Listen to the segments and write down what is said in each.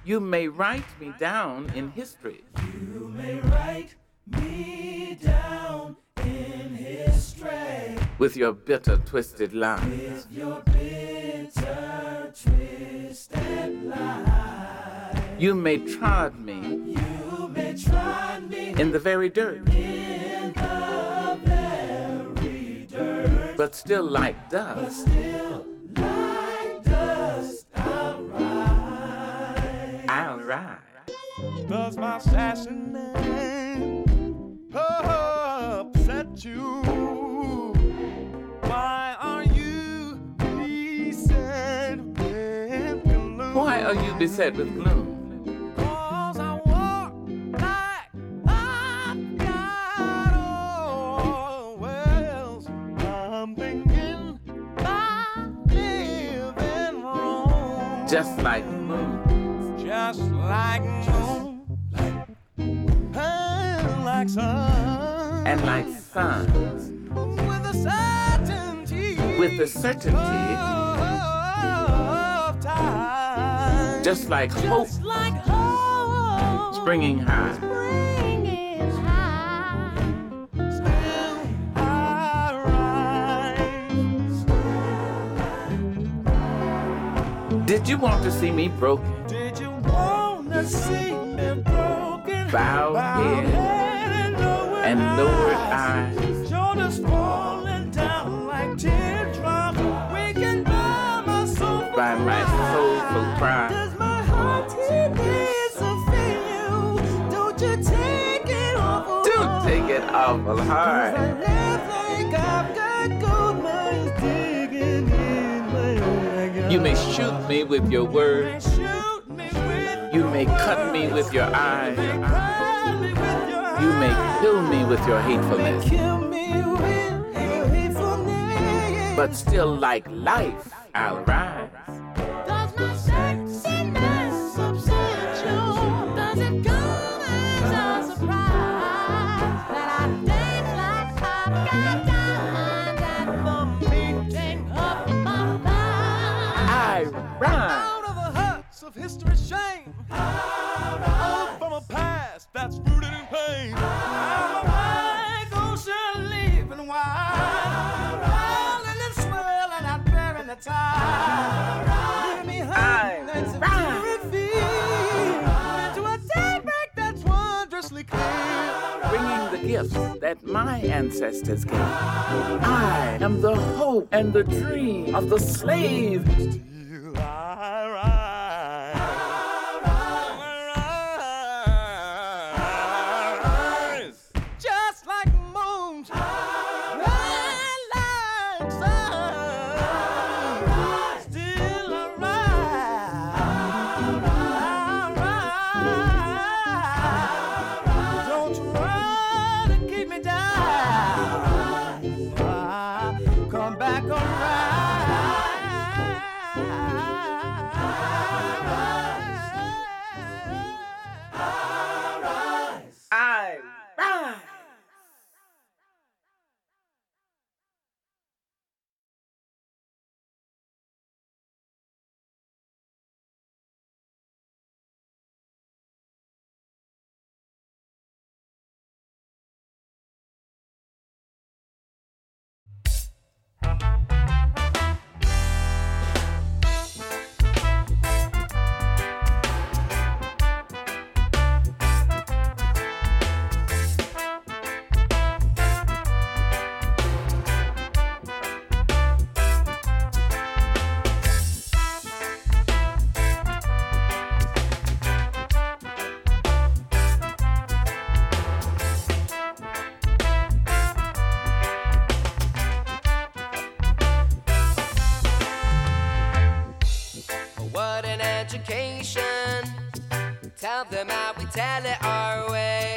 You may write me down in history. You may write me down in history. With your bitter, twisted lies. With your bitter, twisted lies. You may trod me. You may trod me in the very dirt. In the very dirt. But still like dust. But still like dust, I'll rise. I'll rise. Does my assassin name upset you? Why are you beset with gloom? Why are you beset with gloom? 'Cause I walk like I've got all wells. I'm thinking I'm living wrong. Just like moon. Just like moon, and like sun, and like suns, with the certainty of time, just like hope, springing high. Still I rise. Did you want to see me broken? Did you want to see me broken? Bowed head and lowered eyes. Shoulders falling down like teardrops, waking by my soul. By my soulful cry. Does my heart feel you? Don't you take it awful. Don't take it awful hard. I laugh like I've got gold mines digging in my own. You may shoot me with your words. You may cut me with your eyes. You may kill me with your hatefulness. But still, like life, I'll rise. Does my sexiness upset you? Does it come as a surprise that I dance like I've got diamonds and the meeting up my thighs? I rise. Out of the huts of history's shame, out from a past that's rooted in pain. I'm like ocean leaving wide, rolling and swirling out there in the tide. Leaving behind that's a teary field into a daybreak that's wondrously clear. Bringing the gifts that my ancestors gave. I am the hope and the dream of the slave. Still I rise. Just like moons, right like sun. Still I rise. Don't try to keep me down. Come back around. I rise. What an education. Tell them how we tell it our way.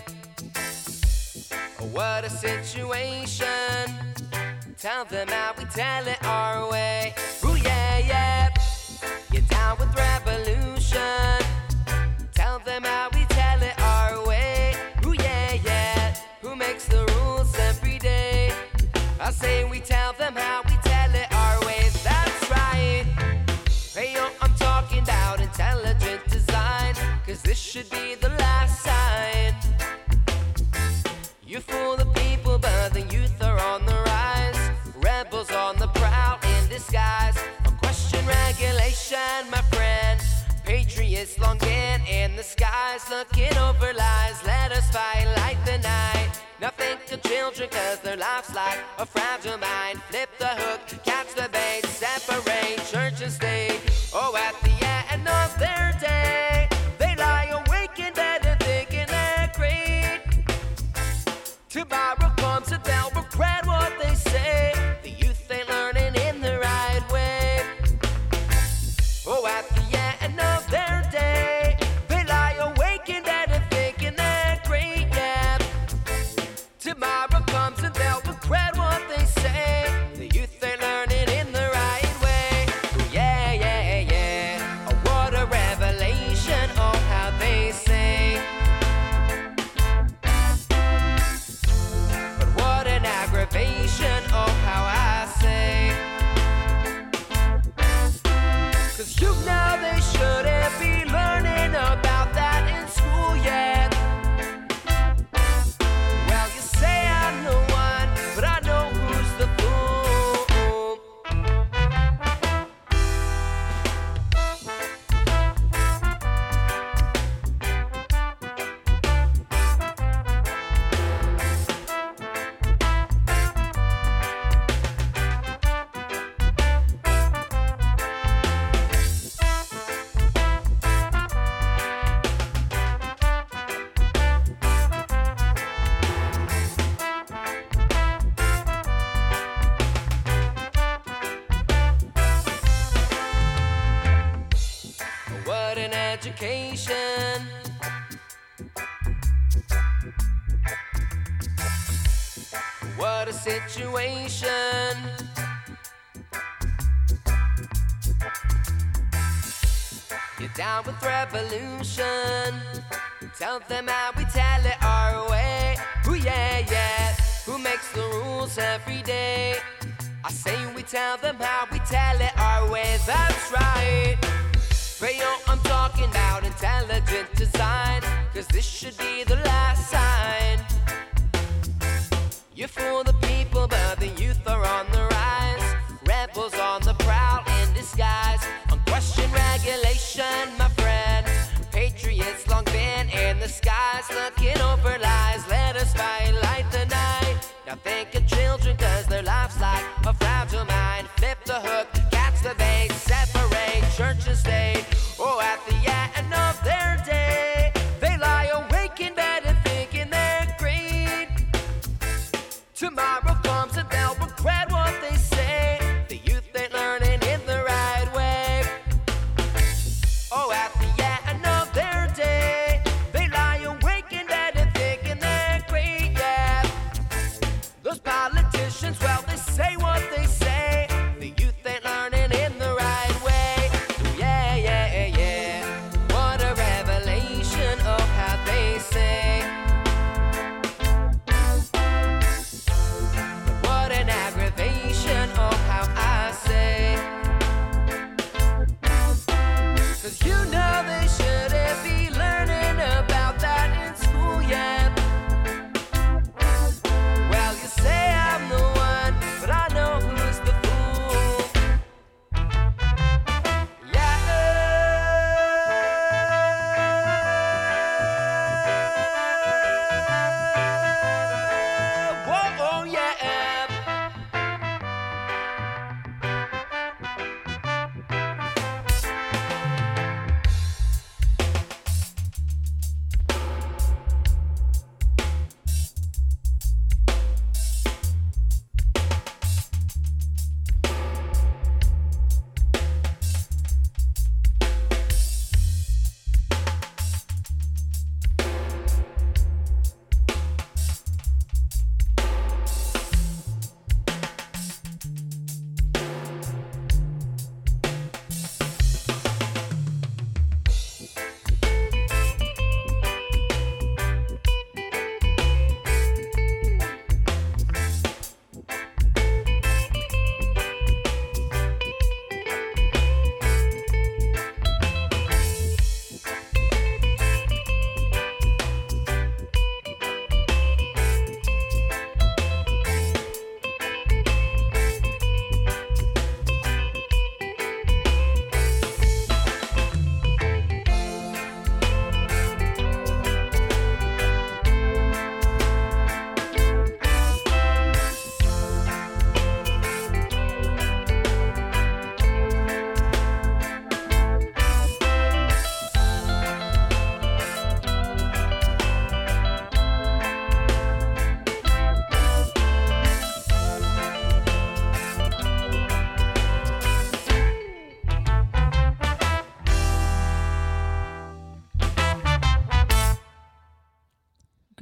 What a situation. Tell them how we tell it our way. Ooh yeah, yeah. You're down with revolution. Tell them how we tell it our way. Ooh yeah, yeah. Who makes the rules every day? I say we tell them how we tell it our way. That's right. Hey yo, I'm talking about intelligent design. this should be the last sign. You fool the people, but the youth are on the rise. Rebels on the prowl in disguise. Question regulation, my friend. Patriots long been in the skies, looking over lies. Let us fight like the night. Nothing to children, cause their life's like a fragile mind. Flip the hook, catch the bait, separate church and state. Oh, at the end of their day, they lie awake in bed and thinking they're great. Tomorrow comes and they'll regret what they say. The youth ain't learning in the right way. Oh, at the end of their day, they lie awake in bed and thinking they're great, yeah. Tomorrow comes and they'll regret what they say. The youth ain't learning in the right way. Yeah, yeah, yeah. Oh, what a revelation, oh, how they sing. But what an aggravation, oh, how I say. 'Cause you know they shouldn't be learning about that in school yet. Well, you say I'm the one, but I know who's the fool. What an education. What a situation. You're down with revolution. Tell them how we tell it our way. Ooh, yeah, yeah. Who makes the rules every day? I say we tell them how we tell it our way. That's right. Rayo, I'm talking about intelligent design. 'Cause this should be the last sign. You fool the people, but the youth are on the rise. Rebels on the prowl in disguise. Unquestioned regulation, my friend. Patriots long been in the skies, looking over lies. Let us fight like the night. Now think of children, 'cause their life's like a fragile mind. Flip the hook, catch the bait, separate church and state. Oh, at the end of their day, they lie awake in bed and thinking they're great. Tomorrow comes and they'll regret what they say. The youth ain't learning in the right way. Oh, at the end of their day, they lie awake in bed and thinking they're great, yeah. Those politicians, well, they say what they say. The youth ain't learning in the right way. Yeah, yeah, yeah. What a revelation, oh, how they say.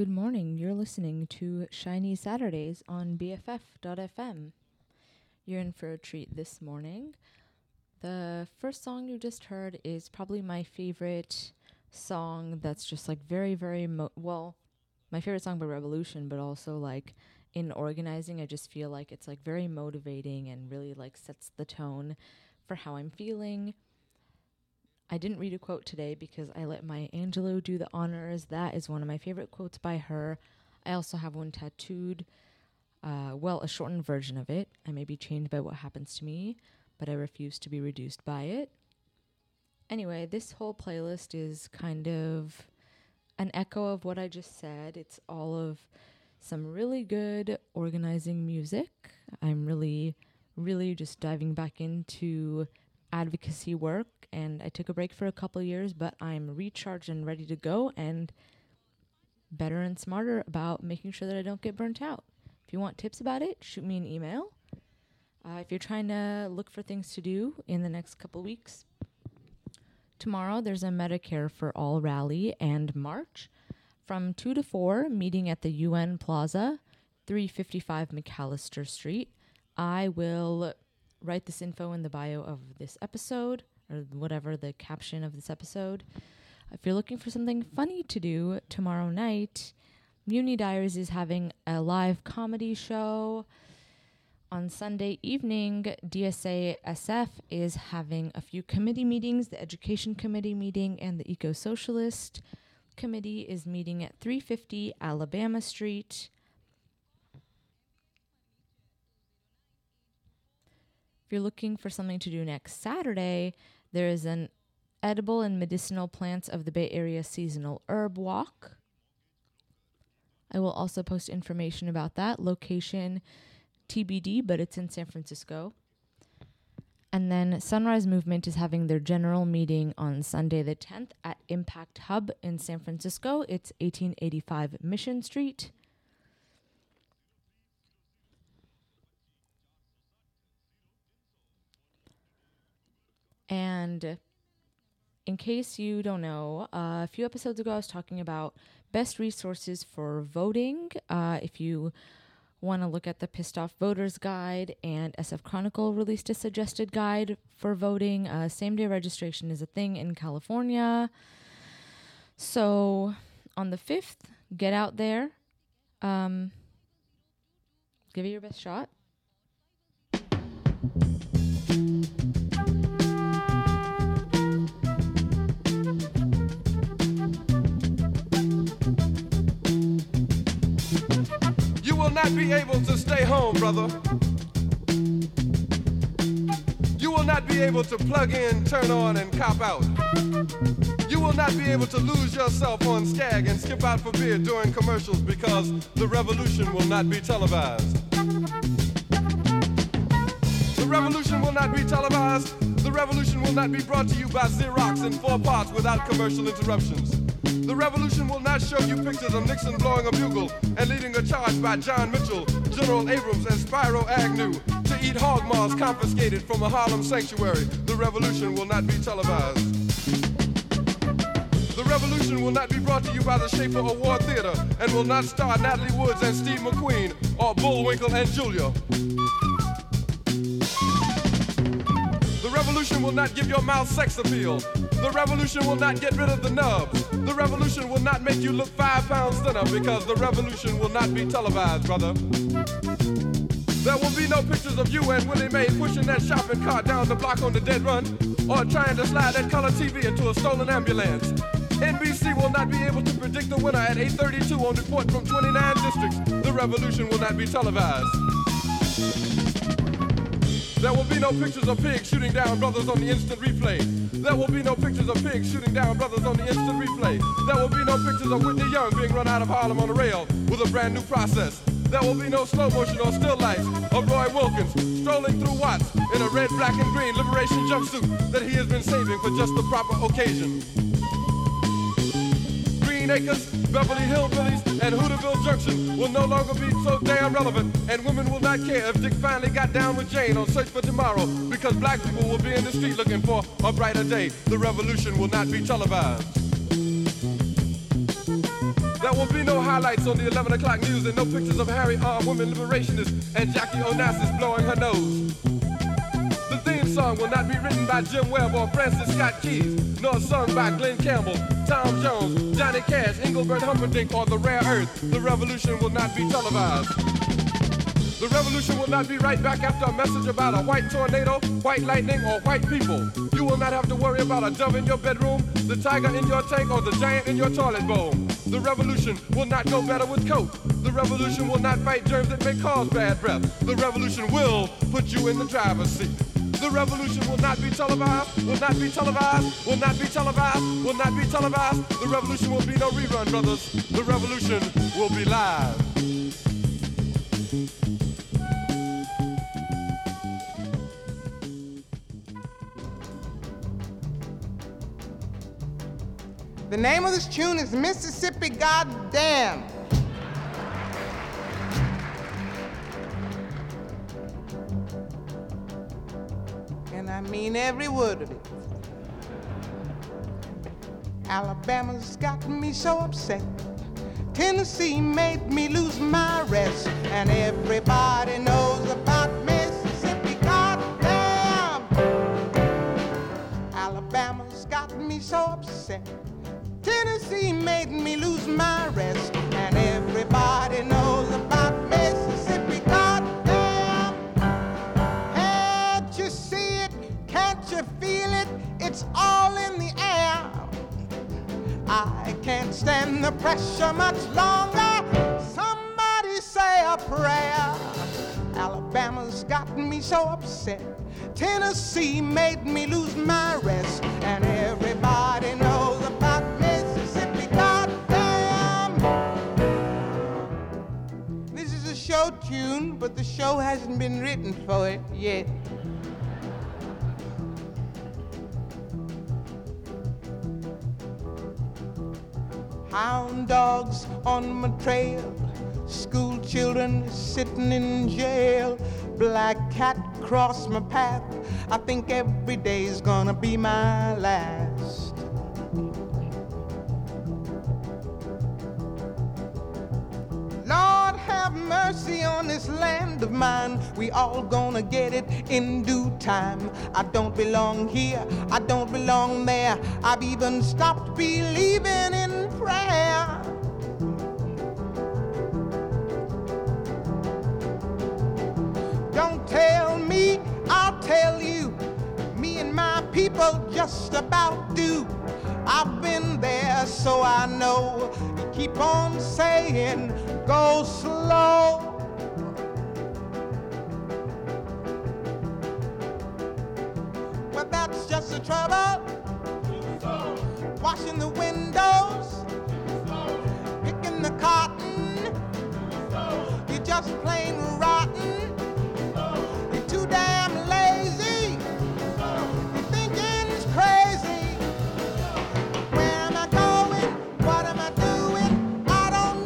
Good morning. You're listening to Shiny Saturdays on BFF.fm. You're in for a treat this morning. The first song you just heard is probably my favorite song that's just like very, very, my favorite song by Revolution, but also like in organizing, I just feel like it's like very motivating and really like sets the tone for how I'm feeling. I didn't read a quote today because I let Maya Angelou do the honors. That is one of my favorite quotes by her. I also have one tattooed, a shortened version of it. I may be changed by what happens to me, but I refuse to be reduced by it. Anyway, this whole playlist is kind of an echo of what I just said. It's all of some really good organizing music. I'm really, really just diving back into advocacy work, and I took a break for a couple of years, but I'm recharged and ready to go and better and smarter about making sure that I don't get burnt out. If you want tips about it, shoot me an email. If you're trying to look for things to do in the next couple of weeks, tomorrow there's a Medicare for All rally and march from 2 to 4, meeting at the UN Plaza, 355 McAllister Street. I will write this info in the bio of this episode, or whatever the caption of this episode. If you're looking for something funny to do tomorrow night, Muni Diaries is having a live comedy show. On Sunday evening, DSA SF is having a few committee meetings. The Education Committee meeting and the Eco-Socialist Committee is meeting at 350 Alabama Street. If you're looking for something to do next Saturday, there is an edible and medicinal plants of the Bay Area seasonal herb walk. I will also post information about that. Location TBD, but it's in San Francisco. And then Sunrise Movement is having their general meeting on Sunday the 10th at Impact Hub in San Francisco. It's 1885 Mission Street. And in case you don't know, a few episodes ago I was talking about best resources for voting. If you want to look at the Pissed Off Voters Guide, and SF Chronicle released a suggested guide for voting. Same-day registration is a thing in California. So on the 5th, get out there. Give it your best shot. You will not be able to stay home, brother. You will not be able to plug in, turn on, and cop out. You will not be able to lose yourself on Skag and skip out for beer during commercials because the revolution will not be televised. The revolution will not be televised. The revolution will not be brought to you by Xerox in 4 parts without commercial interruptions. The revolution will not show you pictures of Nixon blowing a bugle and leading a charge by John Mitchell, General Abrams, and Spyro Agnew to eat hog maws confiscated from a Harlem sanctuary. The revolution will not be televised. The revolution will not be brought to you by the Schaefer Award Theater and will not star Natalie Woods and Steve McQueen or Bullwinkle and Julia. The revolution will not give your mouth sex appeal. The revolution will not get rid of the nubs. The revolution will not make you look 5 pounds thinner because the revolution will not be televised, brother. There will be no pictures of you and Willie Mae pushing that shopping cart down the block on the dead run or trying to slide that color TV into a stolen ambulance. NBC will not be able to predict the winner at 8:32 on report from 29 districts. The revolution will not be televised. There will be no pictures of pigs shooting down brothers on the instant replay. There will be no pictures of pigs shooting down brothers on the instant replay. There will be no pictures of Whitney Young being run out of Harlem on a rail with a brand new process. There will be no slow motion or still lights of Roy Wilkins strolling through Watts in a red, black, and green liberation jumpsuit that he has been saving for just the proper occasion. Green Acres, Beverly Hillbillies, and Hooterville Junction will no longer be so damn relevant, and women will not care if Dick finally got down with Jane on Search for Tomorrow, because black people will be in the street looking for a brighter day. The revolution will not be televised. There will be no highlights on the 11 o'clock news and no pictures of Harry armed women liberationists and Jackie Onassis blowing her nose. The theme song will not be written by Jim Webb or Francis Scott Keys, nor sung by Glenn Campbell, Tom Jones, Johnny Cash, Engelbert Humperdinck, or The Rare Earth. The revolution will not be televised. The revolution will not be right back after a message about a white tornado, white lightning, or white people. You will not have to worry about a dove in your bedroom, the tiger in your tank, or the giant in your toilet bowl. The revolution will not go better with Coke. The revolution will not fight germs that may cause bad breath. The revolution will put you in the driver's seat. The revolution will not be televised, will not be televised, will not be televised, will not be televised. The revolution will be no rerun, brothers. The revolution will be live. The name of this tune is Mississippi Goddamn. And I mean every word of it. Alabama's got me so upset. Tennessee made me lose my rest. And everybody knows about Mississippi Goddamn. Alabama's got me so upset. Tennessee made me lose my rest. And everybody knows about Mississippi Goddamn. Can't you see it? Can't you feel it? It's all in the air. I can't stand the pressure much longer. Somebody say a prayer. Alabama's gotten me so upset. Tennessee made me lose my rest. And everybody knows about Mississippi Goddamn. This is a show tune, but the show hasn't been written for it yet. Hound dogs on my trail, school children sitting in jail, black cat cross my path. I think every day's gonna be my last. Lord have mercy on this land of mine. We all gonna get it in due time. I don't belong here, I don't belong there. I've even stopped believing in prayer. Don't tell me, I'll tell you. Me and my people just about do. I've been there, so I know. You keep on saying, go slow. Well, that's just the trouble. Washing the windows, picking the cotton. You're just plain rotten. You're too damn lazy. Your thinking's crazy. Where am I going? What am I doing? I don't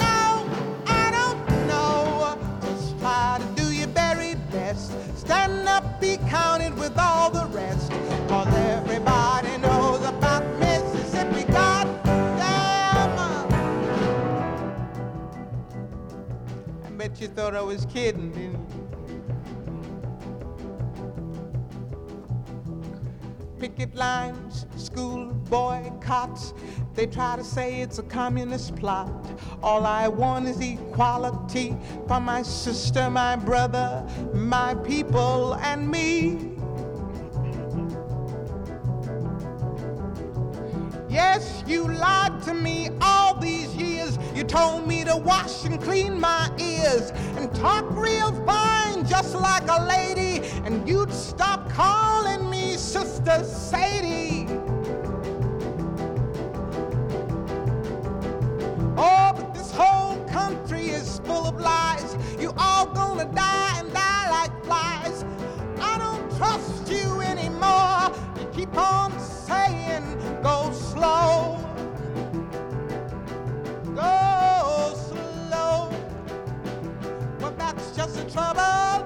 know. Just try to do your very best. Stand up, be counted with all the rest. 'Cause everybody knows about Mississippi Goddamn. I bet you thought I was kidding, didn't you? Picket lines, school boycotts. They try to say it's a communist plot. All I want is equality for my sister, my brother, my people, and me. Yes, you lied to me all these years. You told me to wash and clean my ears and talk real fine, just like a lady, and you'd stop calling me Sister Sadie. Oh, but this whole country is full of lies. You all gonna die and die like flies. I don't trust you anymore. You keep on saying, go slow. Go slow. Well, that's just the trouble.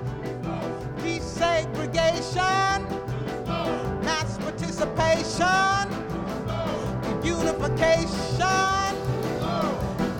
Desegregation, mass participation, unification,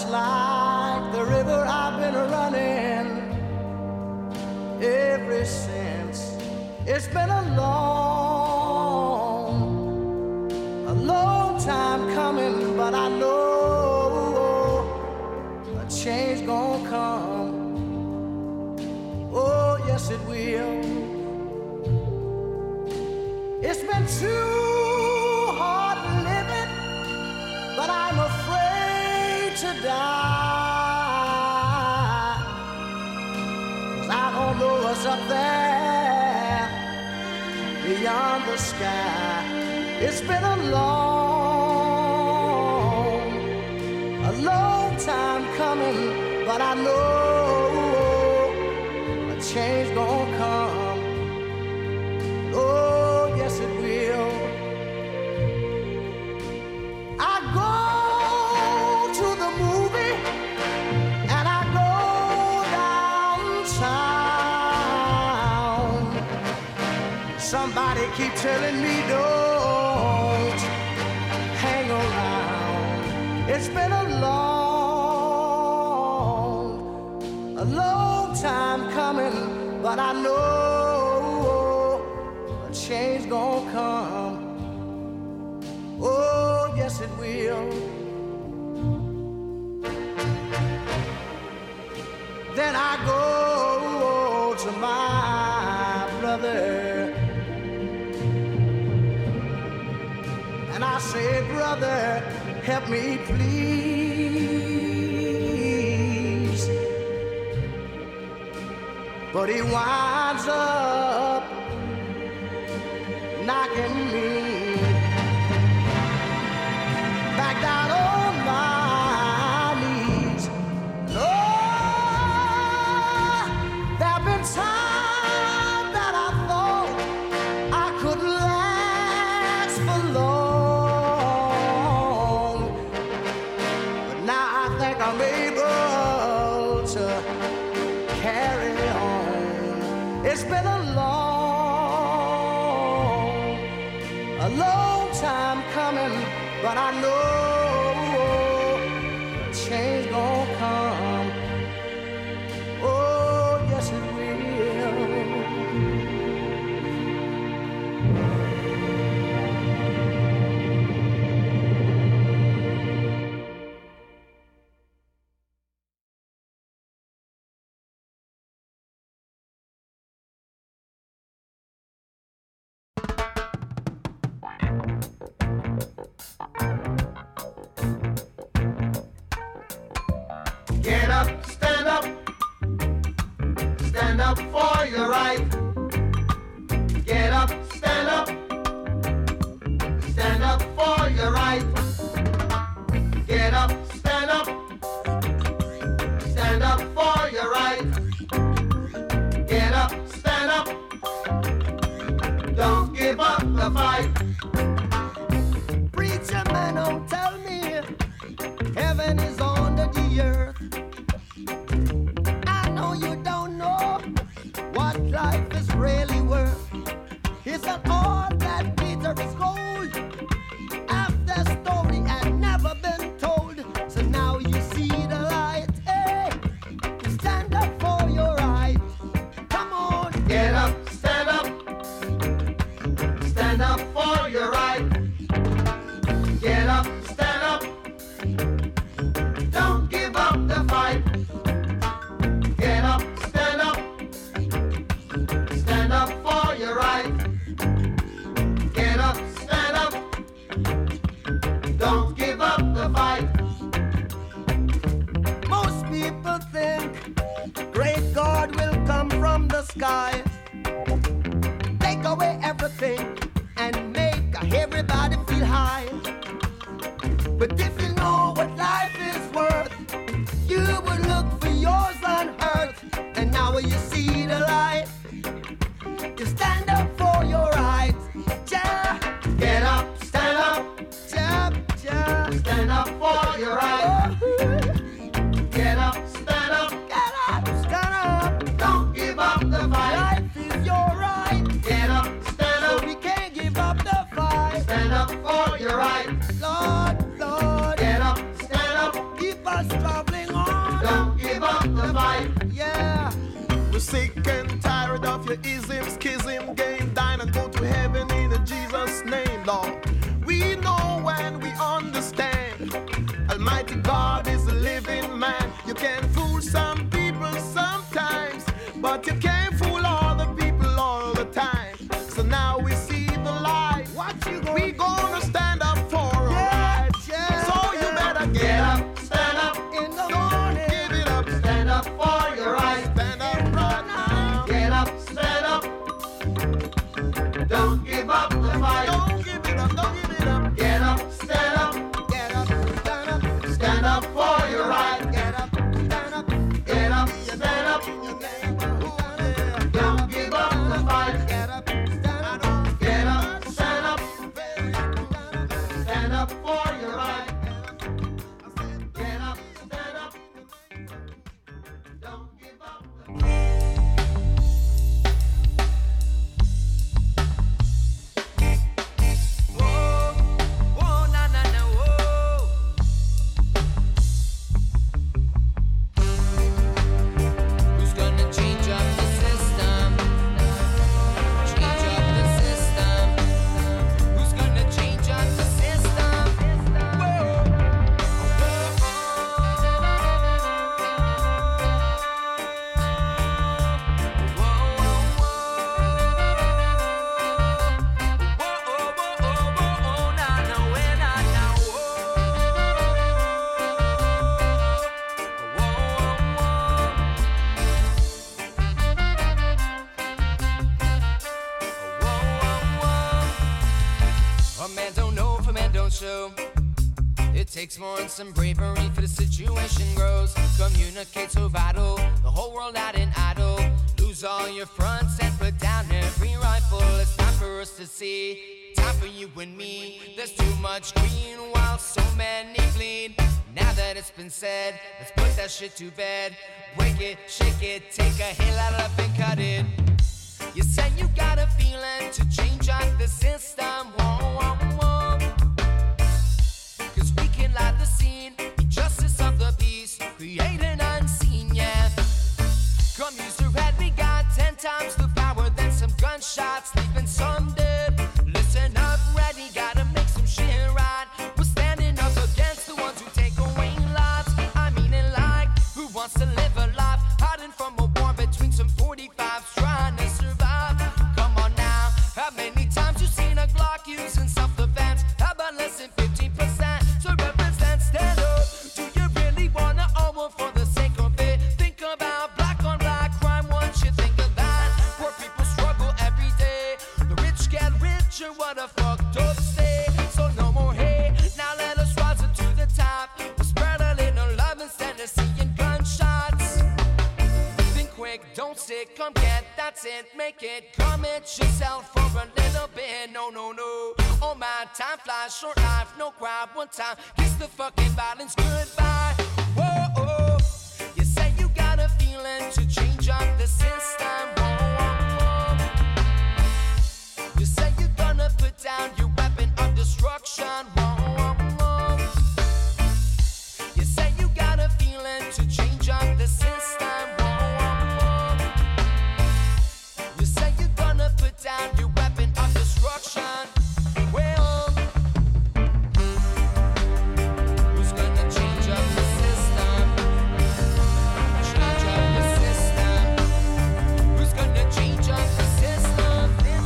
just like the river I've been running ever since. It's been a long time coming, but I know a change gonna come. Oh, yes it will. It's been too hard living, but I'm afraid to die. 'Cause I don't know what's up there beyond the sky. It's been a long time coming, but I know a change gonna come. Oh, yes it will. I go to the movie and I go downtown. Somebody keep telling me don't hang around. It's been a long time coming, but I know a change gonna come. Oh, yes it will. Then I go to my brother and I say, brother, help me please. But he winds up knocking me back down on my knees. Oh, there've been times that I thought I could last for long, but now I think I'm able to carry on. It's been a long time coming, but I know a change gonna come. Oh, yes it will. Get up, stand up for your right. Get up, stand up for your right. Get up, stand up for your right. Get up, stand up, don't give up the fight. Preacher man, don't tell me heaven is under the earth. I know you don't know what life is really worth. It's not all that glitter is gold. After story had never been told, so now you see the light. Hey, stand up for your right. Come on, Get up, stand up for your right. Get up, stand up, don't give up the fight. Get up, stand up for your right. Get up, stand up, don't give up the fight. most people think great God will come from the sky, take away everything and make everybody feel high. But if you know what life is worth, you would look for yours on earth. And now you see the light, you stand up for your rights. Yeah, Get up, stand up, yeah, yeah. stand up for your right. Get up, stand up, Get up, stand up. don't give up the fight. Life is your right, Get up, stand so up, we can't give up the fight. stand up for your right. Lord, Lord, Get up, stand up, keep us strong. sick and tired of your ism, schism, game, dine and go to heaven in a Jesus' name, Lord. We know and we understand. Almighty God is a living man. You can fool some people sometimes, but you can't fool all the people all the time. So now we see the light. We gonna stand up for our rights. So you better get up, stand up in the morning. Give it up, stand up for your rights. Stand up right now. Get up, stand up. Don't give up the fight. Don't give it up, don't give it up. Get up, stand up. Get up, stand up. Stand up for your rights. Get up, stand up. Get up, stand up. Don't give up the fight. Get up, stand up. Get up, stand up. Stand up for your rights. Get up, stand up. Don't give up the fight. Who's gonna change up the system? Change up the system. Who's gonna change up the system? A man don't know if a man don't show. It takes more than some bravery for the situation grows. Communicate so vital, the whole world out in idle. Lose all your fronts and put down every rifle. It's time for us to see, time for you and me. There's too much green while so many bleed. Now that it's been said, let's put that shit to bed. Break it, shake it, take a hill out up and cut it. You say you got a feeling to change up the system. Whoa, whoa, whoa. Cause we can light the scene, be justice of the peace, create an unseen, yeah. Come use your head, we got 10 times the power than some gunshots, leaving some dead. Listen up, ready, gotta make some shit right. We're standing up against the ones who take away lives. I mean it like, who wants to live a life hiding from a war between some 45s trying to survive? Come on now, how many times you seen a Glock using self-defense? How about less than 15% to represent? Stand up, do you really wanna own one for the sake of it? Think about black on black crime once you think of that. Poor people struggle every day, the rich get richer, what a fucked up state. So no more hate, now let us rise up to the top. We'll spread a little love instead of seeing gunshots. Think quick, don't sit, come get, that's it, make it. Commit yourself for a little bit, no, no, no. Oh my, time flies, short life, no crowd, one time. Kiss the fucking violence goodbye. Whoa, oh. You say you got a feeling to change up the system. Whoa, whoa, whoa. You say you're gonna put down your weapon of destruction. Whoa, whoa, whoa. You say you got a feeling to change up the system. Whoa, whoa, whoa. You say you're gonna put down your weapon of destruction. Well, who's gonna change up the system? Change up the system. Who's gonna change up the system?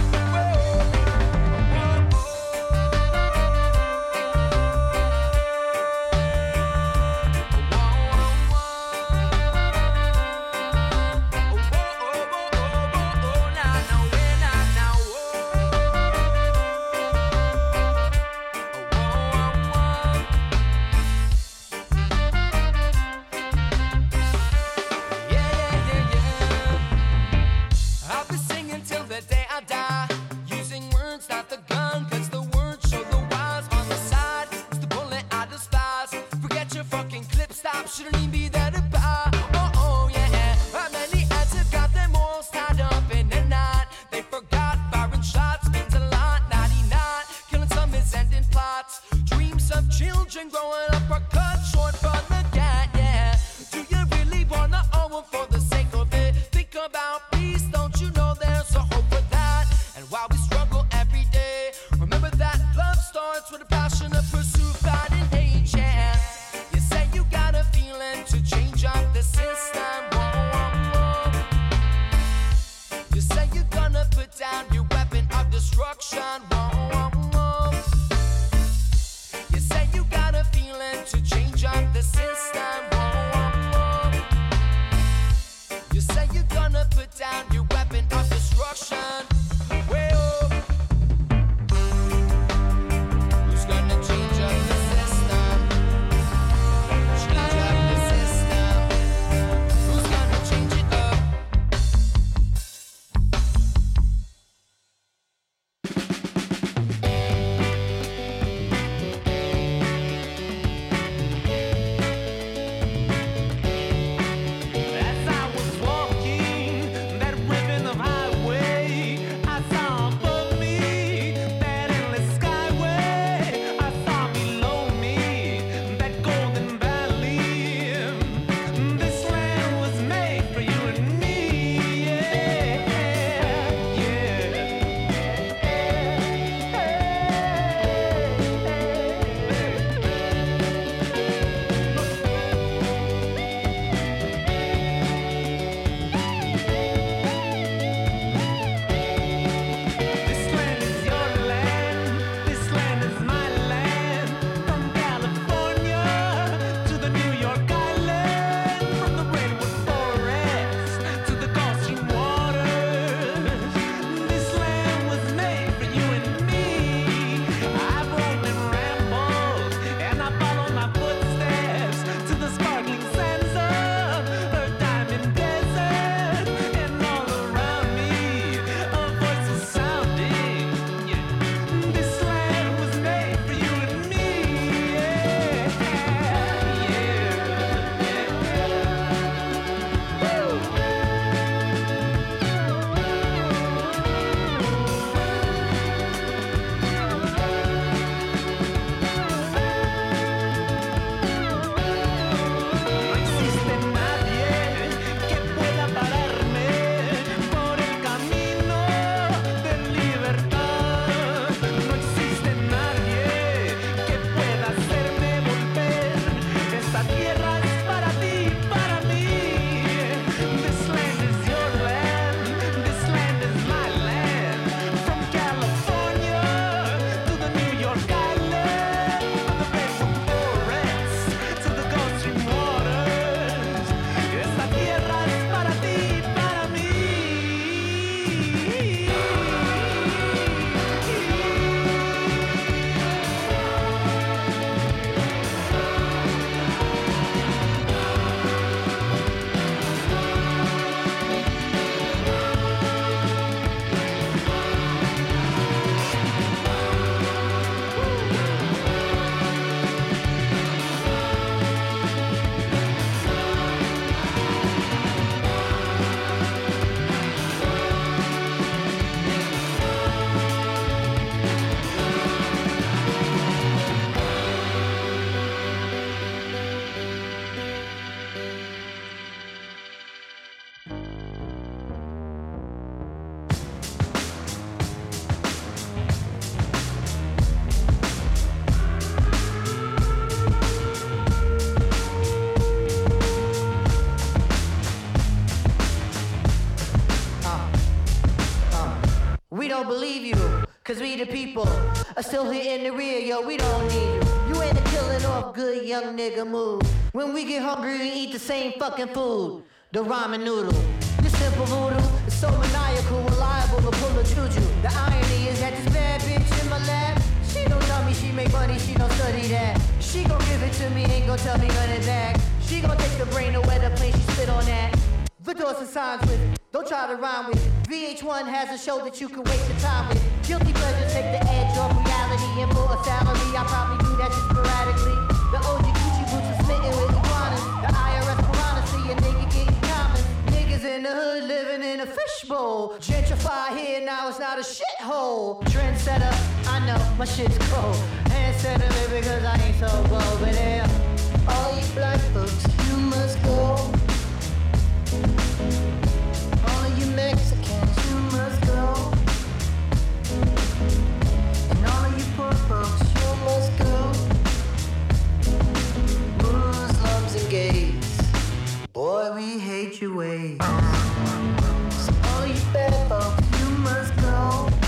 I'll be singing till the day I die, using words, not the gun, cause the words show the wise. On the side, it's the bullet I despise. Forget your fucking clip, stop, shouldn't even be there to buy. Oh, oh, yeah, how many ads have got them all tied up in the night? They forgot firing shots means a lot, 99. Killing some is ending plots. Dreams of children growing up are cut short from the gat, yeah. Do you really wanna own one for the sake of it? Think about people are still here in the rear, yo, we don't need you. You ain't a killing off good young nigga move. When we get hungry, we eat the same fucking food. The ramen noodle. This simple voodoo is so maniacal, reliable to pull a juju. The irony is that this bad bitch in my lap, she don't tell me she make money, she don't study that. She gon' give it to me, ain't gon' tell me none of that. She gon' take the brain away the plane, she spit on that. The doors and signs with, don't try to rhyme with. VH1 has a show that you can waste your time with. Guilty pleasures take the edge off reality, and for a salary, I probably do that just sporadically. The OG Gucci boots are smitten with iguanas. The IRS piranha see a nigga getting common. Niggas in the hood living in a fishbowl. Gentrify here, now it's not a shithole. Trendsetter, I know, my shit's cold. Handsetter, baby, cause I ain't so bold. But yeah, all you black folks, you must go. All you Mexicans, you must go. And all you poor folks, you must go. Muslims and gays, boy, we hate your ways. So all you bad folks, you must go.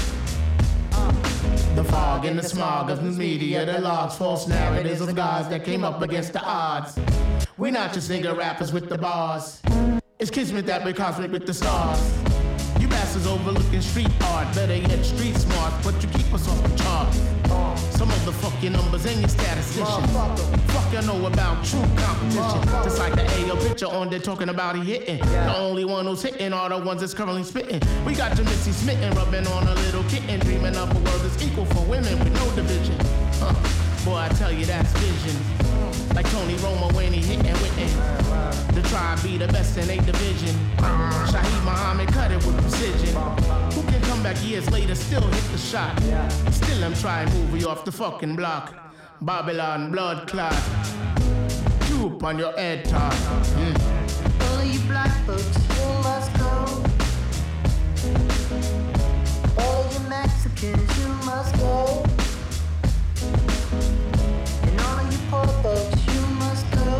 The fog and the smog of the media that logs false narratives of gods that came up against the odds. We not just nigga rappers with the bars. It's kismet that we're cosmic with the stars. You bastards overlooking street art, better yet street smart, but you keep us off the chart. Some of the fuck your numbers and your statisticians. Fuck you know about true competition. Just like the AO picture on there talking about he hitting. The only one who's hitting are the ones that's currently spitting. We got your Missy smitten, rubbing on a little kitten, dreaming of a world that's equal for women with no division. Boy, I tell you that's vision. Like Tony Romo when he hitting wittin'. The tribe be the best in 8 division. Shaheed Muhammad cut it with precision. Who can come back years later, still hit the shot? Still I'm trying to move you off the fucking block. Babylon blood clot. Droop on your head top. All you black folks, you must go. All you Mexicans, you must go. And all you poor folks, you must go.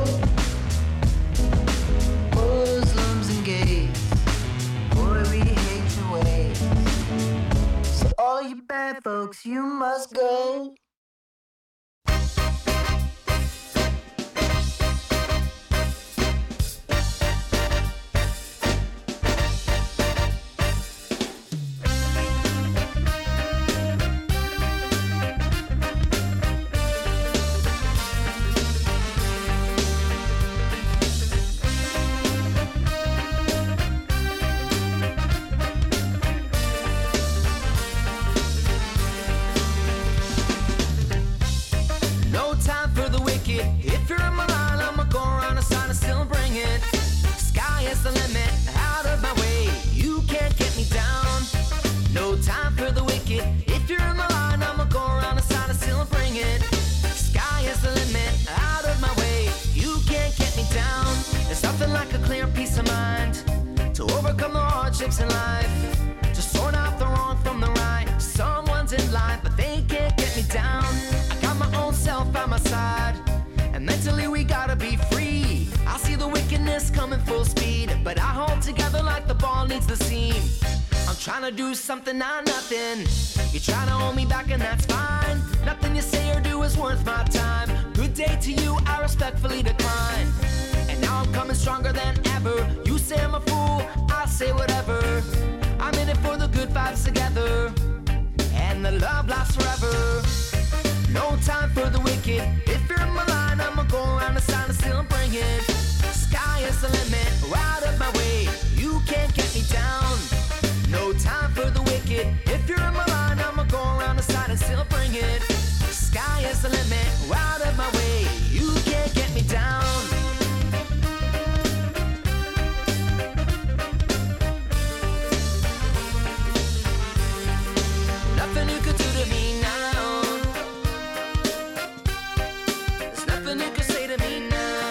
Muslims and gays, boy, we hate your ways. So all you bad folks, you must go. If you're in my line, I'ma go around the side and still bring it. Sky is the limit, out of my way, you can't get me down. No time for the wicked. If you're in my line, I'ma go around the side and still bring it. Sky is the limit, out of my way, you can't get me down. There's nothing like a clear peace of mind to overcome the hardships in life, to sort out the wrong from the right. Someone's in line, but they can't get me down. I got my own self by my side, and mentally we gotta be free. I see the wickedness coming full speed, but I hold together like the ball needs the seam. I'm trying to do something, not nothing. You're trying to hold me back and that's fine. Nothing you say or do is worth my time. Good day to you, I respectfully decline. And now I'm coming stronger than ever. You say I'm a fool, I'll say whatever. I'm in it for the good vibes together, and the love lasts forever. No time for the wicked. If you're in my line, I'ma go around the side and still bring it. Sky is the limit, out of my way, you can't get me down. No time for the wicked. If you're in my line, I'ma go around the side and still bring it. Sky is the limit, out of my way, you can't get me down. Nothing you could do to me now. There's nothing you could say to me now.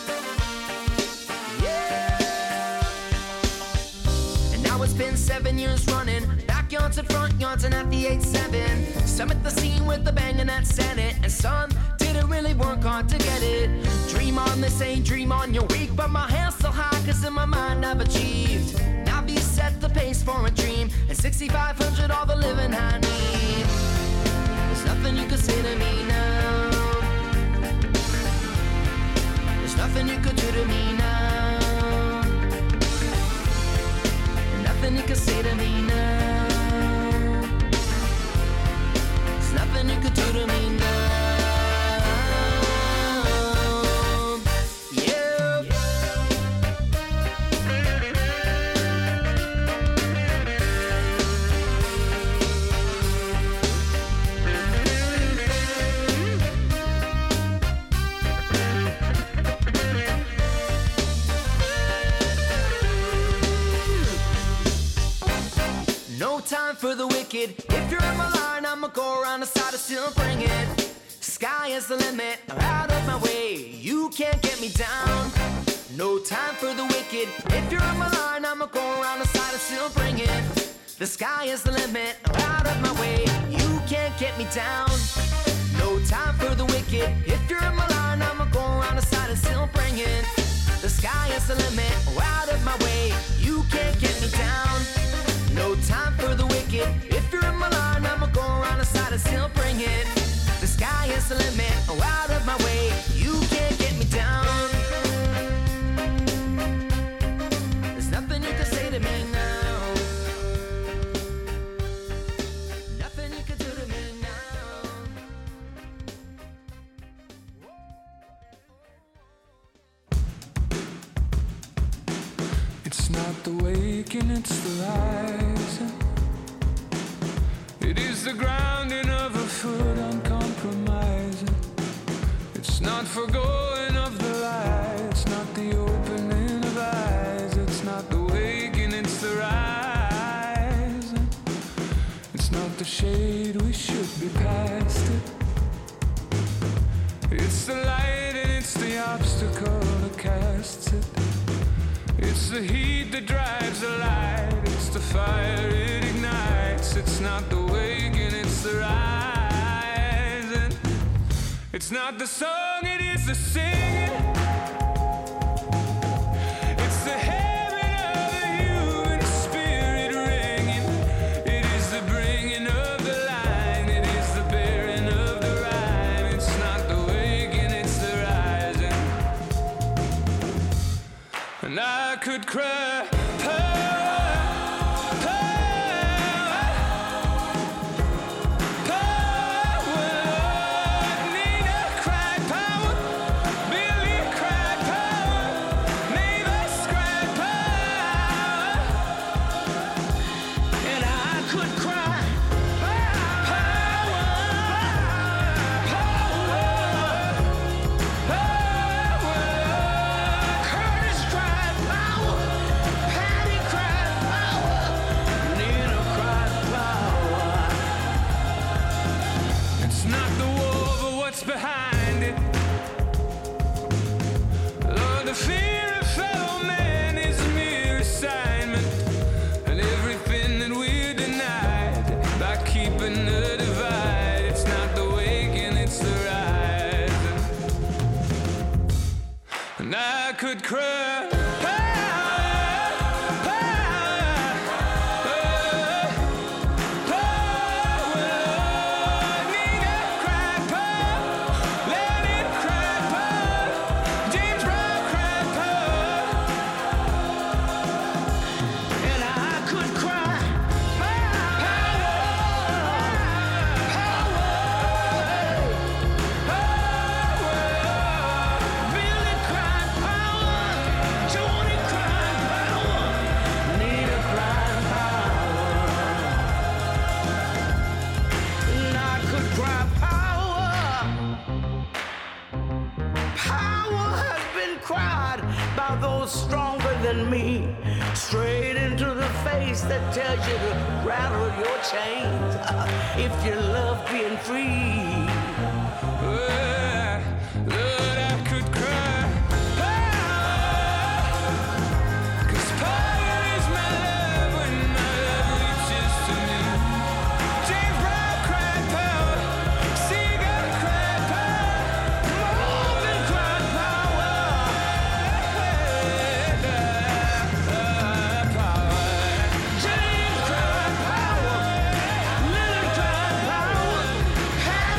Yeah. And now it's been 7 years running. Backyards and front yards and at the 8-7. Some at the scene with the bang and that said it. And some didn't really work hard to get it. Dream on, they say dream on, you're weak, but my hand's still high, cause in my mind I've achieved. Now be set the pace for a dream, and 6,500 all the living I need. nothing you could say to me now. There's nothing you could do to me now. Nothing you could say to me now. There's nothing you could do to me now. Time for the wicked. If you're in my line, I'ma go around the side and still bring it. Sky is the limit. I'm out of my way. You can't get me down. No time for the wicked. If you're in my line, I'ma go around the side and still bring it. The sky is the limit. I'm out of my way. You can't get me down. No time for the wicked. If you're in my line, I'ma go around the side and still bring it. The sky is the limit. I'm out of my way. You can't get me down. No time for the wicked. If you're in my line, I'ma go around the side and still bring it. The sky is the limit. Oh, out of my way. You can't get me down. There's nothing you can say to me now. Nothing you can do to me now. It's not the waking, it's the rising. It is the grounding of a foot uncompromising. It's not forgoing of the light. It's not the opening of eyes. It's not the waking, it's the rising. It's not the shade, we should be past it. It's the light and it's the obstacle that casts it. It's the heat that drives the light. It's the fire it ignites. It's not the waking, it's the rising. It's not the song, it is the singing. It's the heaven of the human spirit ringing. It is the bringing of the line. It is the bearing of the rhyme. It's not the waking, it's the rising. And I could cry power, power, power. Nina cried power, Billy cried power, Mavis cried power. And I could cry power, power, power. Curtis cried power. Patty cried power. Nina cried power. It's not the war, but what's behind it. Lord, the fear of fellow man is a mere assignment. And everything that we're denied by keeping the divide. It's not the waking, it's the rising. And I could cry power, power, power. Nina cried power, Lennon cried power, James Brown cried power. And I could cry power, power, power. Billy cried power, Joni cried power, Nina cried power. And I could cry power. Power has been cried by those stronger than me. Straight into the face that tells you to rattle your chains. If you love being free. Lord, I could cry power, 'cause power is my love when my love reaches to me. James Brown cried power, Seagull cried power, Marvin cried power, power. James cried power, Lily cried power,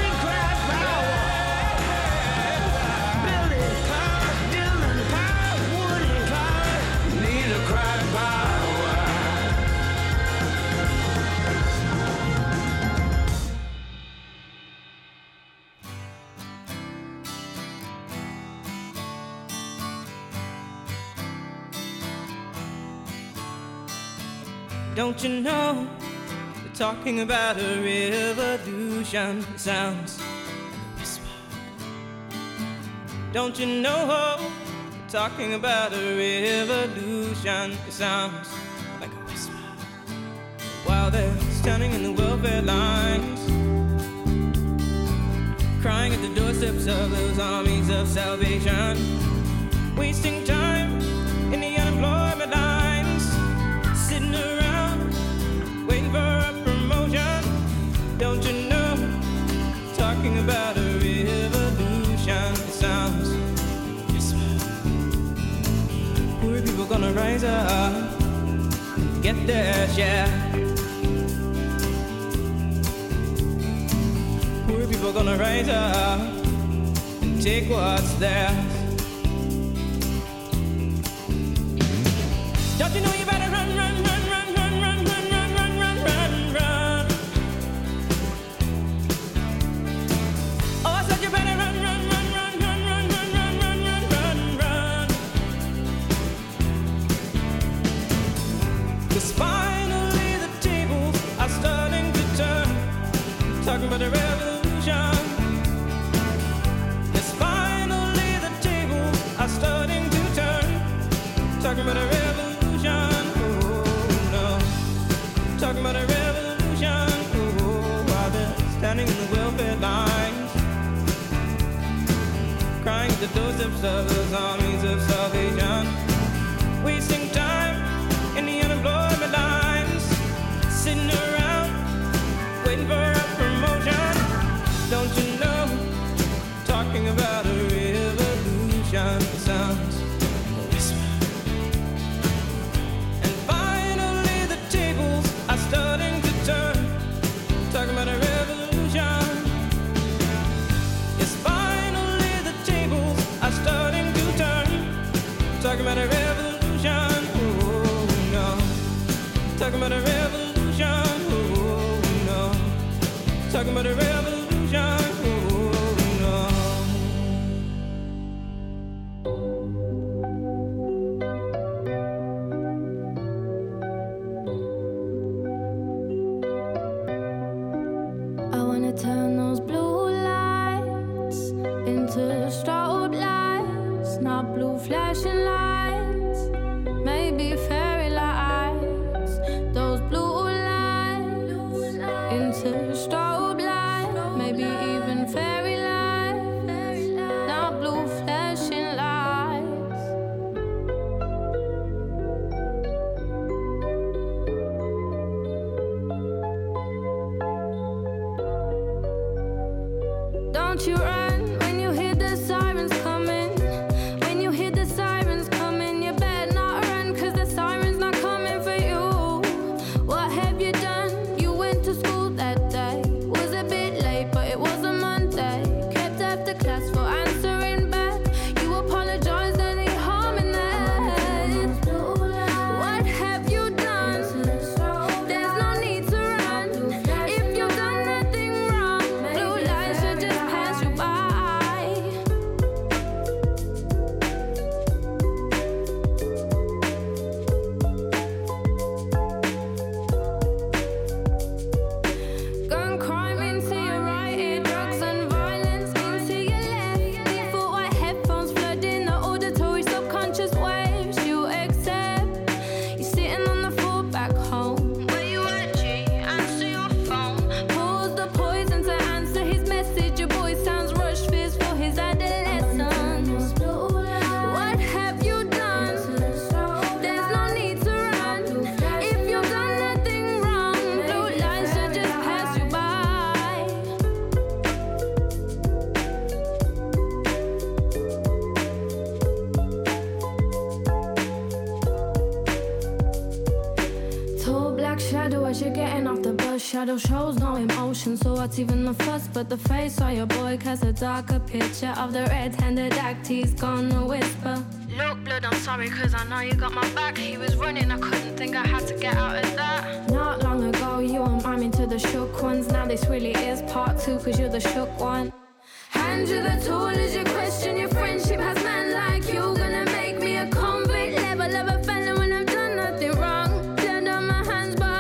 Don't you know they're talking about a revolution? It sounds like a whisper. Don't you know they're talking about a revolution? It sounds like a whisper. While they're standing in the welfare lines, crying at the doorsteps of those armies of salvation, wasting time in the unemployment lines, sitting around waiting for a promotion. Don't you know, talking about a revolution? It sounds whisper. Poor people gonna rise up and get their share. Poor people gonna rise up and take what's theirs. Don't you know you better run, run, run, run, run, run, run, run, run, run, run, run. Oh, I said you better run, run, run, run, run, run, run, run, run, run, run, run. 'Cause finally the tables are starting to turn, talking about the revolution. Yes, finally the tables are starting to turn, talking about a revolution. Talking about a revolution, while they're standing in the welfare lines, crying at the doorsteps of those armies of salvation, wasting time in the unemployment lines, sitting around waiting for a promotion. Don't you know, talking about a revolution sounds starting to turn, talking about a revolution. Yes, finally the tables are starting to turn, talking about a revolution. Oh no, talking about a revolution. Oh no, talking about a revolution. Oh no. Turn those blue lights into strobe lights, not blue flashing lights, maybe fairy lights. Those blue lights into strobe lights, maybe even fairy lights, not blue flashing lights. Don't you run when you hear the sirens coming. When you hear the sirens coming, you better not run, 'cause the siren's not coming for you. What have you done? You went to school that day. Was a bit late, but it was a Monday. Kept after class for answering back. You apologized, any harm in that? What have you done? There's no need to run. If you've done nothing wrong, blue lights should just pass you by. Gun crime into your right ear, drugs and violence into your left. Default white headphones flooding the auditory subconscious waves you accept. You're sitting on the floor back home. Where you at, G? Answer your phone. Pause the poison to answer his message. Your boy sounds rushed, fears for his adolescence. What have you done? There's no need to run. If you've done nothing wrong, blue lights should just pass you by. Tall black shadow as you're getting off the bus. Shadow shows no emotion, so what's even the fuss? But the face of your boy casts a darker picture of the red-handed act he's gonna whisper. Look, blood, I'm sorry, 'cause I know you got my back. He was running, I couldn't think I had to get out of that. Not long ago, you were miming to the shook ones. Now this really is part 2, 'cause you're the shook one. Hand you the tool as you question your friendship. Has man like you gonna make me a convict? Level of a felon when I've done nothing wrong. Blood on my hands, but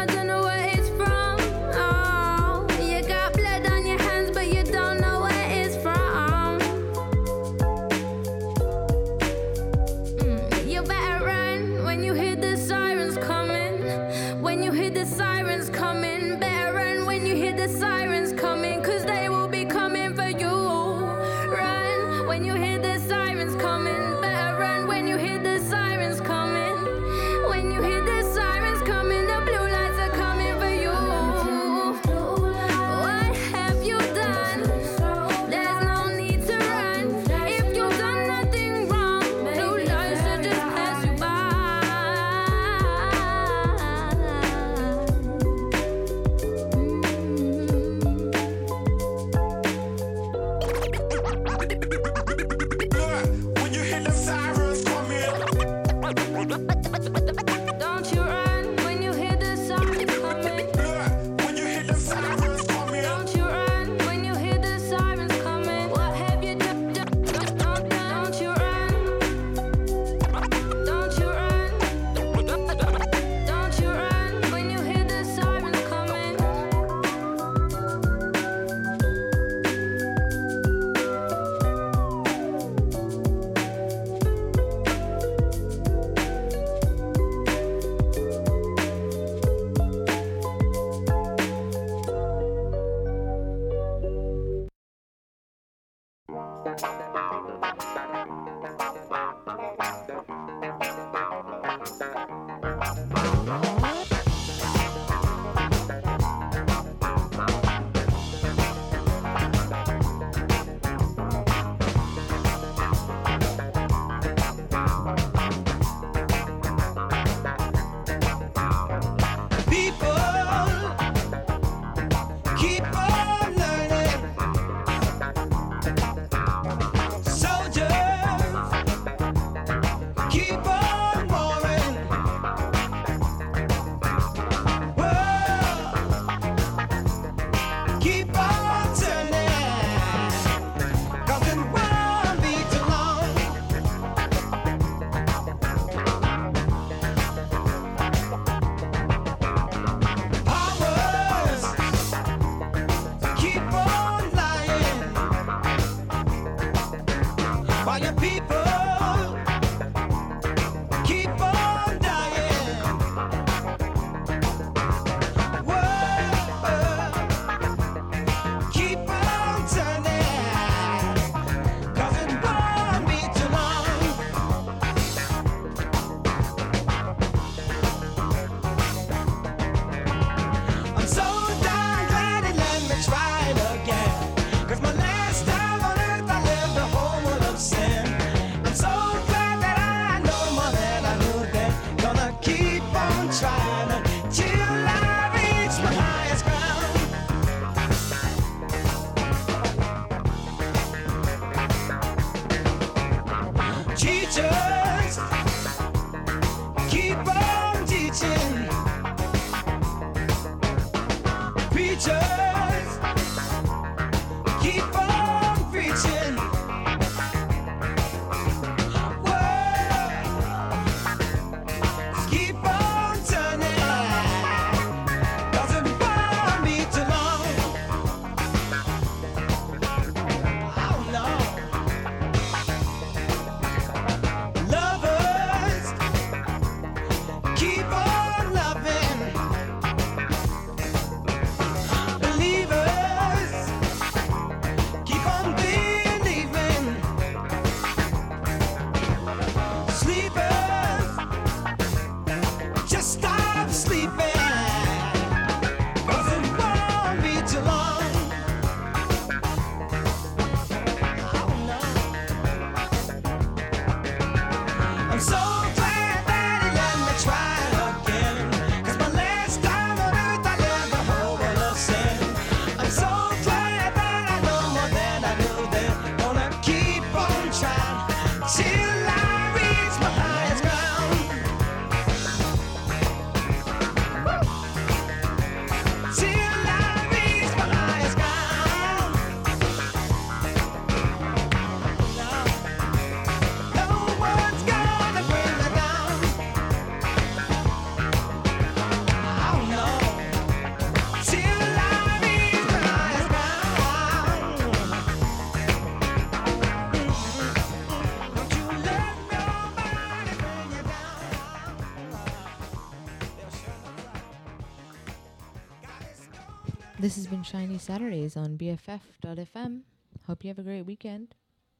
This has been Shiny Saturdays on BFF.fm. Hope you have a great weekend.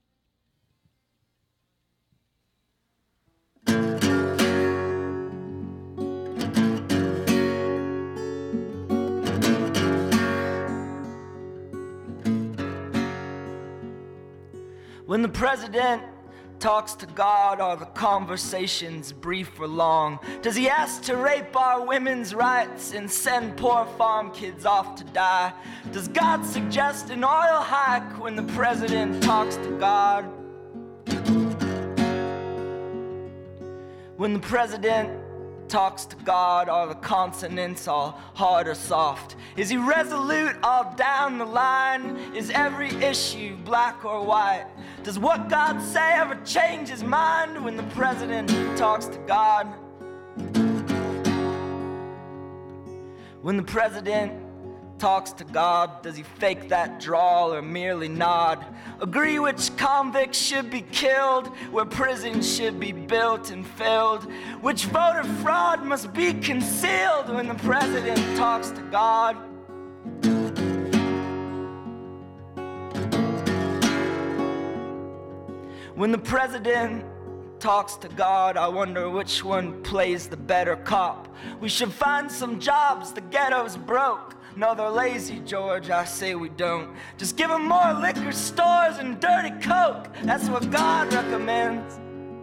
When the president talks to God, are the conversations brief or long? Does he ask to rape our women's rights and send poor farm kids off to die? Does God suggest an oil hike when the president talks to God? When the president talks to God, are the consonants all hard or soft? Is he resolute all down the line? Is every issue black or white? Does what God say ever change his mind when the president talks to God? When the president talks to God, does he fake that drawl or merely nod? Agree which convicts should be killed, where prisons should be built and filled, which voter fraud must be concealed when the president talks to God? When the president talks to God, I wonder which one plays the better cop. We should find some jobs, the ghetto's broke. No, they're lazy, George, I say we don't. Just give them more liquor stores and dirty coke. That's what God recommends.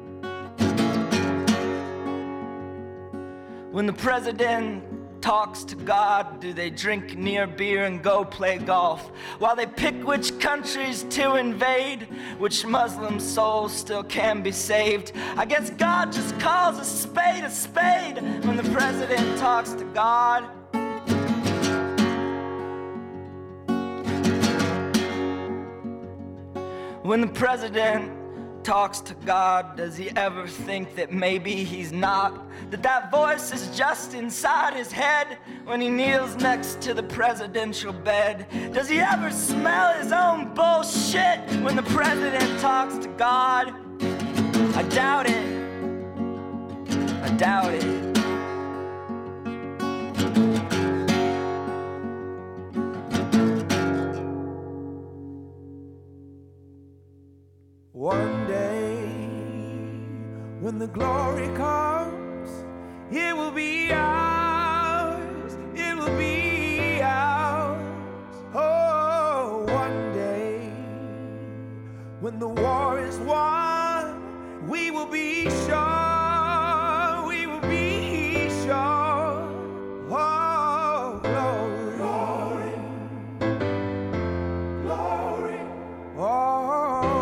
When the president talks to God, do they drink near beer and go play golf? While they pick which countries to invade, which Muslim souls still can be saved. I guess God just calls a spade when the president talks to God. When the president talks to God, does he ever think that maybe he's not? That voice is just inside his head when he kneels next to the presidential bed? Does he ever smell his own bullshit when the president talks to God? I doubt it. I doubt it. One day, when the glory comes, it will be ours, it will be ours. Oh, one day, when the war is won, we will be sure, we will be sure. Oh, glory, glory, glory. Oh.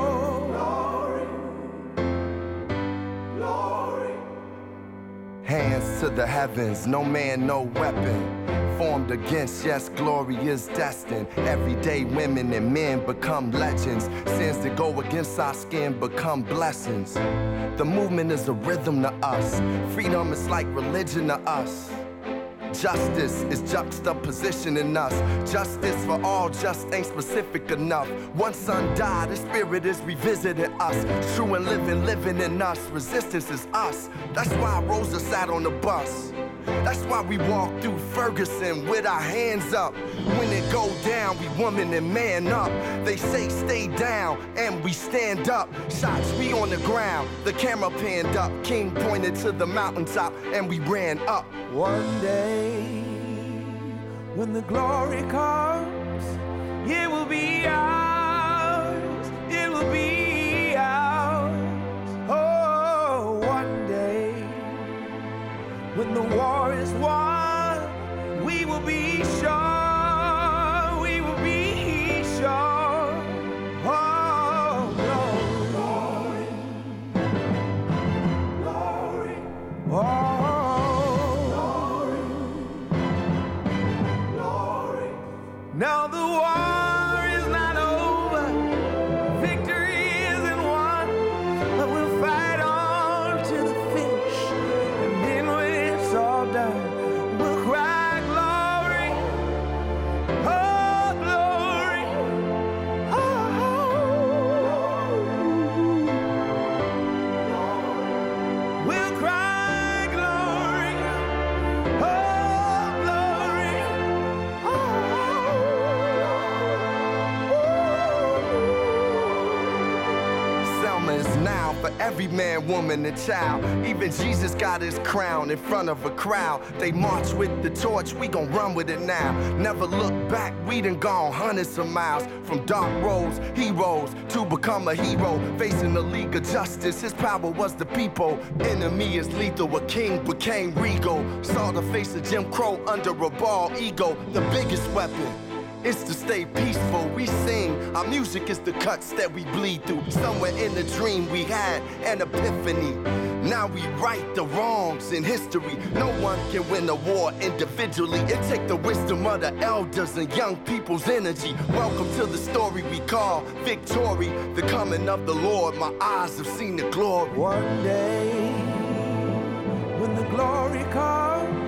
Hands to the heavens, no man, no weapon formed against, yes, glory is destined. Everyday women and men become legends. Sins that go against our skin become blessings. The movement is a rhythm to us. Freedom is like religion to us. Justice is juxtaposition in us. Justice for all just ain't specific enough. One son died, his spirit is revisiting us. True and living in us. Resistance is us. That's why Rosa sat on the bus. That's why we walk through Ferguson with our hands up. When it go down, we woman and man up. They say stay down, and we stand up. Shots we on the ground, the camera panned up. King pointed to the mountaintop, and we ran up. One day, when the glory comes, it will be ours, it will be ours. Oh, one day, when the war is won, we will be sure, we will be sure. Oh, glory, glory, glory. Oh. Now the war is not over, victory isn't won, but we'll fight on to the finish, and then when it's all done, we'll cry glory, oh glory, oh, we'll cry glory, oh glory, oh. Is now for every man, woman, and child. Even Jesus got his crown in front of a crowd. They march with the torch, we gon' run with it now. Never look back, we done gone hundreds of miles. From dark roads, heroes, to become a hero. Facing the League of Justice, his power was the people. Enemy is lethal, a king became regal. Saw the face of Jim Crow under a bald ego. The biggest weapon is to stay peaceful. We sing, our music is the cuts that we bleed through. Somewhere in the dream we had an epiphany. Now we right the wrongs in history. No one can win a war individually. It take the wisdom of the elders and young people's energy. Welcome to the story we call victory. The coming of the Lord, my eyes have seen the glory. One day, when the glory comes,